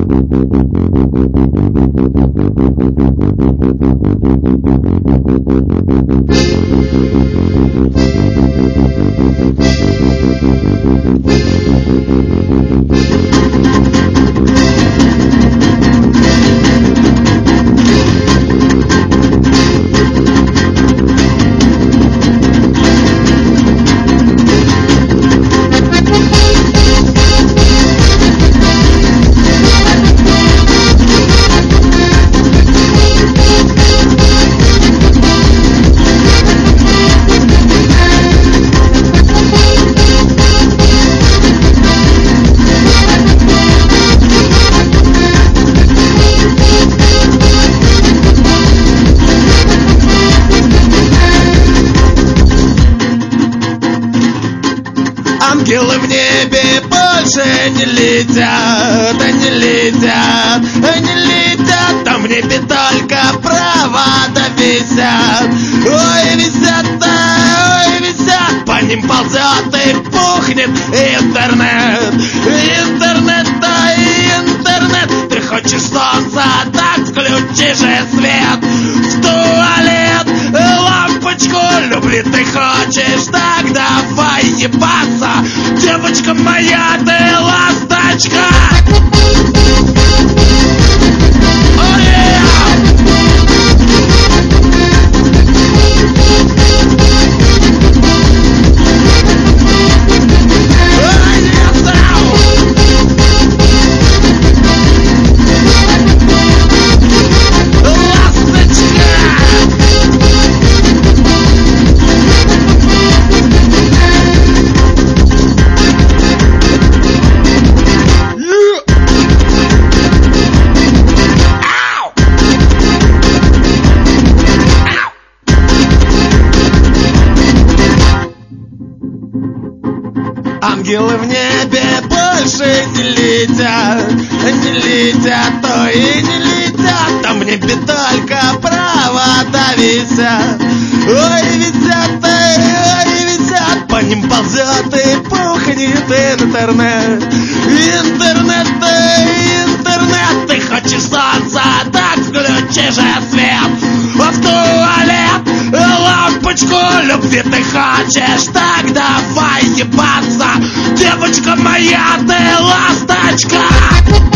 Ангелы в небе больше не летят, они летят, они летят. Там в небе только провода висят. Ой, висят, по ним ползет и пухнет интернет. Интернет-то интернет. Ты хочешь солнца, так включи же свет. В туалет лампочку любви ты хочешь, так давай ебаться. Девочка моя, ты ласточка. Ангелы в небе больше не летят, не летят, то и не летят. Там в небе только провода висят. Ой, висят, по ним ползет и пухнет интернет. Интернет-то интернет. Ты хочешь солнца, так включи же свет. А в туалет лампочку любви ты хочешь, так давай ебаться. Девочка моя, ты ласточка.